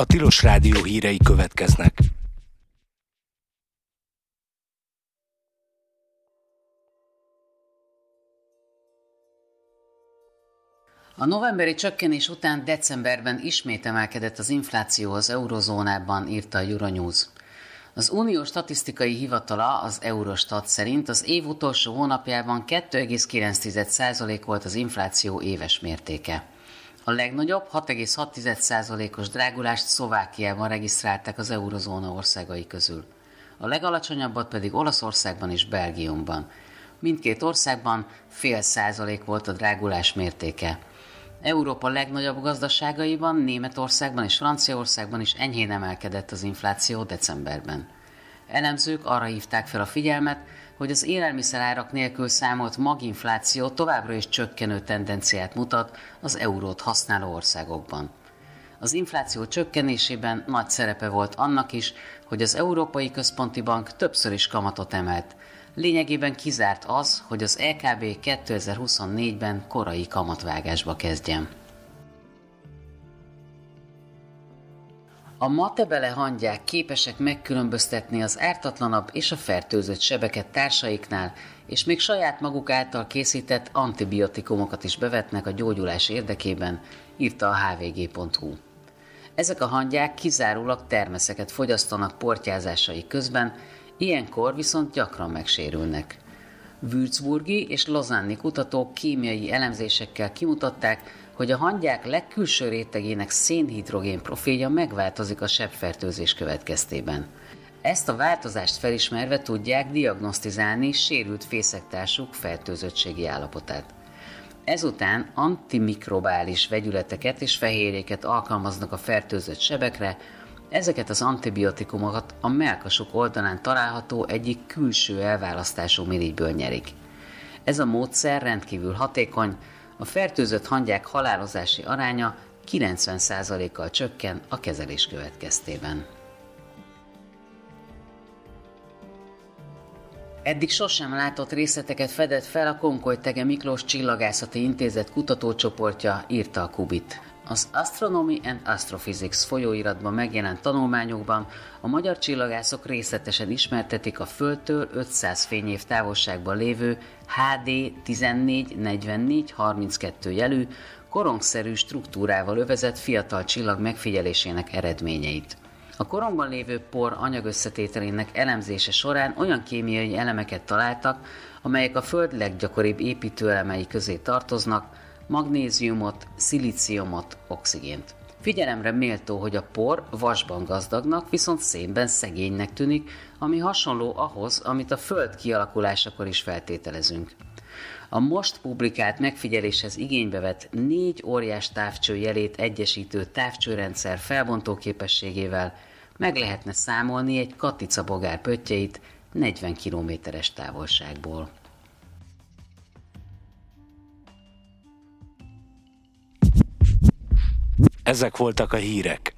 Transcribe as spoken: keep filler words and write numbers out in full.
A Tilos Rádió hírei következnek. A novemberi csökkenés után decemberben ismét emelkedett az infláció az eurozónában, írta a Euronews. Az Uniós Statisztikai Hivatala, az Eurostat szerint az év utolsó hónapjában kettő egész kilenc százalék volt az infláció éves mértéke. A legnagyobb hat egész hat százalékos drágulást Szlovákiában regisztrálták az eurozóna országai közül. A legalacsonyabbat pedig Olaszországban és Belgiumban. Mindkét országban fél százalék volt a drágulás mértéke. Európa legnagyobb gazdaságaiban, Németországban és Franciaországban is enyhén emelkedett az infláció decemberben. Elemzők arra hívták fel a figyelmet, hogy az élelmiszerárak nélkül számolt maginfláció továbbra is csökkenő tendenciát mutat az eurót használó országokban. Az infláció csökkenésében nagy szerepe volt annak is, hogy az Európai Központi Bank többször is kamatot emelt. Lényegében kizárt az, hogy az é ká bé kétezer-huszonnégyben korai kamatvágásba kezdjen. A matebele hangyák képesek megkülönböztetni az ártatlanabb és a fertőzött sebeket társaiknál, és még saját maguk által készített antibiotikumokat is bevetnek a gyógyulás érdekében, írta a há vé gé pont hú. Ezek a hangyák kizárólag termeszeket fogyasztanak portyázásai közben, ilyenkor viszont gyakran megsérülnek. Würzburgi és lozanni kutatók kémiai elemzésekkel kimutatták, hogy a hangyák legkülső rétegének szénhidrogén profilja megváltozik a sebfertőzés következtében. Ezt a változást felismerve tudják diagnosztizálni sérült fészektársuk fertőzöttségi állapotát. Ezután antimikrobális vegyületeket és fehérjéket alkalmaznak a fertőzött sebekre, ezeket az antibiotikumokat a mellkasuk oldalán található egyik külső elválasztású mirigyből nyerik. Ez a módszer rendkívül hatékony, a fertőzött hangyák halálozási aránya kilencven százalékkal csökken a kezelés következtében. Eddig sosem látott részleteket fedett fel a Konkoly-Thege Miklós Csillagászati Intézet kutatócsoportja, írta a Kubit. Az Astronomy and Astrophysics folyóiratban megjelent tanulmányokban a magyar csillagászok részletesen ismertetik a Földtől ötszáz fényév távolságban lévő há dé tizennégy negyvennégy harminckettő jelű, korongszerű struktúrával övezett fiatal csillag megfigyelésének eredményeit. A korongban lévő por anyagösszetételének elemzése során olyan kémiai elemeket találtak, amelyek a Föld leggyakoribb építőelemei közé tartoznak, magnéziumot, szilíciumot, oxigént. Figyelemre méltó, hogy a por vasban gazdagnak, viszont szénben szegénynek tűnik, ami hasonló ahhoz, amit a Föld kialakulásakor is feltételezünk. A most publikált megfigyeléshez igénybe vett négy óriás távcső jelét egyesítő távcsőrendszer felbontó képességével meg lehetne számolni egy katica bogár pöttyeit negyven kilométeres távolságból. Ezek voltak a hírek.